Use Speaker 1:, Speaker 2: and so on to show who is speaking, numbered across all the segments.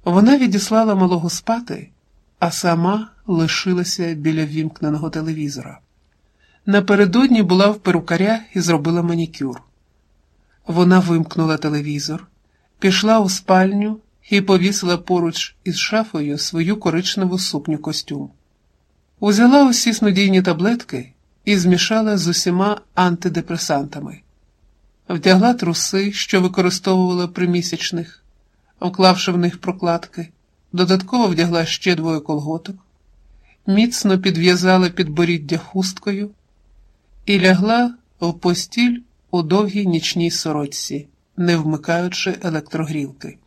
Speaker 1: Вона відіслала малого спати, а сама лишилася біля вімкненого телевізора. Напередодні була в перукаря і зробила манікюр. Вона вимкнула телевізор, пішла у спальню і повісила поруч із шафою свою коричневу сукню-костюм. Узяла усі снодійні таблетки і змішала з усіма антидепресантами. Вдягла труси, що використовувала при місячних, вклавши в них прокладки, додатково вдягла ще 2 колготок, міцно підв'язала підборіддя хусткою і лягла в постіль у довгій нічній сорочці, не вмикаючи електрогрілки.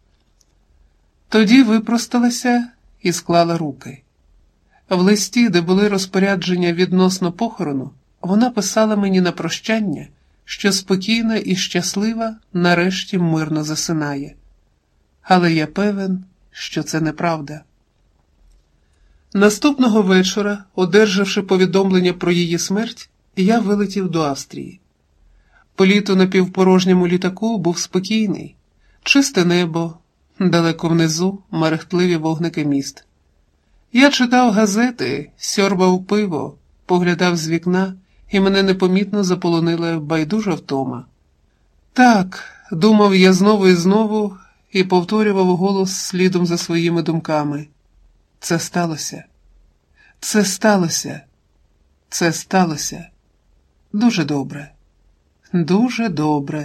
Speaker 1: Тоді випросталася і склала руки. В листі, де були розпорядження відносно похорону, вона писала мені на прощання, що спокійна і щаслива нарешті мирно засинає. Але я певен, що це неправда. Наступного вечора, одержавши повідомлення про її смерть, я вилетів до Австрії. Політ у напівпорожньому літаку був спокійний, чисте небо, далеко внизу мерехтливі вогники міст. Я читав газети, сьорбав пиво, поглядав з вікна, і мене непомітно заполонила байдужа втома. Так, думав я знову і знову, і повторював голос слідом за своїми думками. Це сталося. Це сталося. Це сталося. Дуже добре. Дуже добре.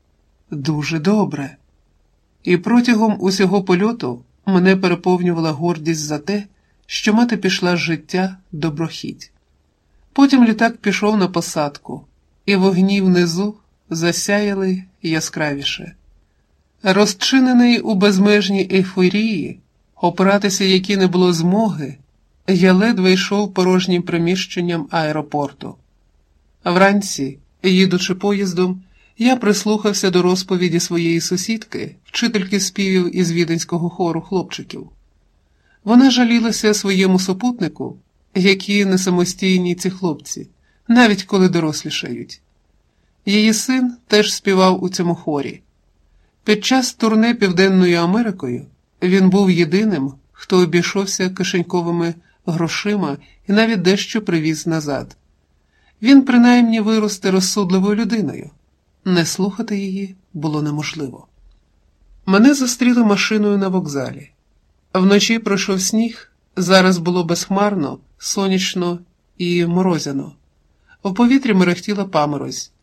Speaker 1: Дуже добре. І протягом усього польоту мене переповнювала гордість за те, що мати пішла з життя доброхіть. Потім літак пішов на посадку, і вогні внизу засяяли яскравіше. Розчинений у безмежній ейфорії, опиратися якій не було змоги, я ледве йшов порожнім приміщенням аеропорту. Вранці, їдучи поїздом, я прислухався до розповіді своєї сусідки, вчительки співів із віденського хору хлопчиків. Вона жалілася своєму супутнику, які не самостійні ці хлопці, навіть коли дорослішають. Її син теж співав у цьому хорі. Під час турне Південною Америкою він був єдиним, хто обійшовся кишеньковими грошима і навіть дещо привіз назад. Він принаймні виросте розсудливою людиною. Не слухати її було неможливо. Мене зустріли машиною на вокзалі. Вночі пройшов сніг, зараз було безхмарно, сонячно і морозяно. В повітрі мерехтіла паморозь.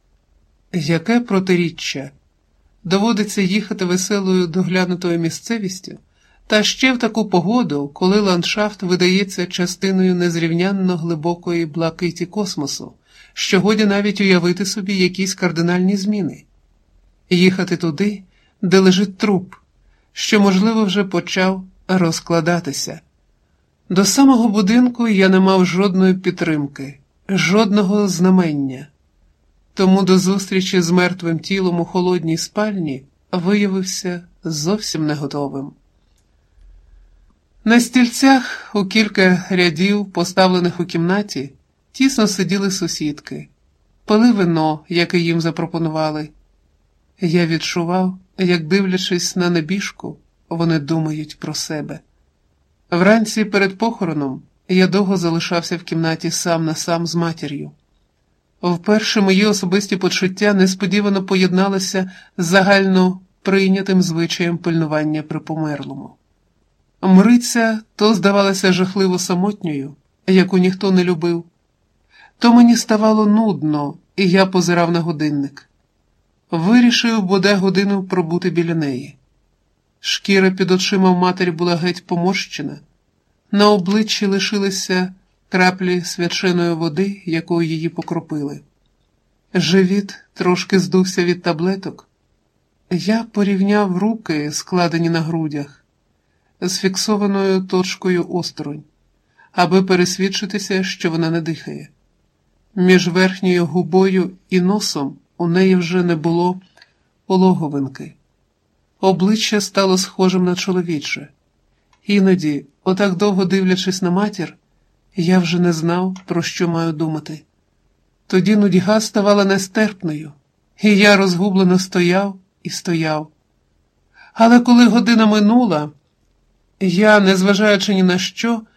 Speaker 1: Яке протиріччя! Доводиться їхати веселою доглянутою місцевістю, та ще в таку погоду, коли ландшафт видається частиною незрівнянно глибокої блакиті космосу, що годі навіть уявити собі якісь кардинальні зміни. Їхати туди, де лежить труп, що, можливо, вже почав розкладатися. До самого будинку я не мав жодної підтримки, жодного знамення. Тому до зустрічі з мертвим тілом у холодній спальні виявився зовсім не готовим. На стільцях у кілька рядів, поставлених у кімнаті, тісно сиділи сусідки, пили вино, яке їм запропонували. Я відчував, як, дивлячись на небіжку, вони думають про себе. Вранці перед похороном я довго залишався в кімнаті сам на сам з матір'ю. Вперше мої особисті почуття несподівано поєдналися з загально прийнятим звичаєм пильнування при померлому. Мриця то здавалася жахливо самотньою, яку ніхто не любив, то мені ставало нудно, і я позирав на годинник. Вирішив бодай годину пробути біля неї. Шкіра під очима в матері була геть поморщена, на обличчі лишилися краплі свяченої води, якою її покропили. Живіт трошки здувся від таблеток. Я порівняв руки, складені на грудях, з фіксованою точкою осторонь, аби пересвідчитися, що вона не дихає. Між верхньою губою і носом у неї вже не було пологовинки. Обличчя стало схожим на чоловіче. Іноді, отак довго дивлячись на матір, я вже не знав, про що маю думати. Тоді нудьга ставала нестерпною, і я розгублено стояв і стояв. Але коли година минула, Я, незважаючи ні на що,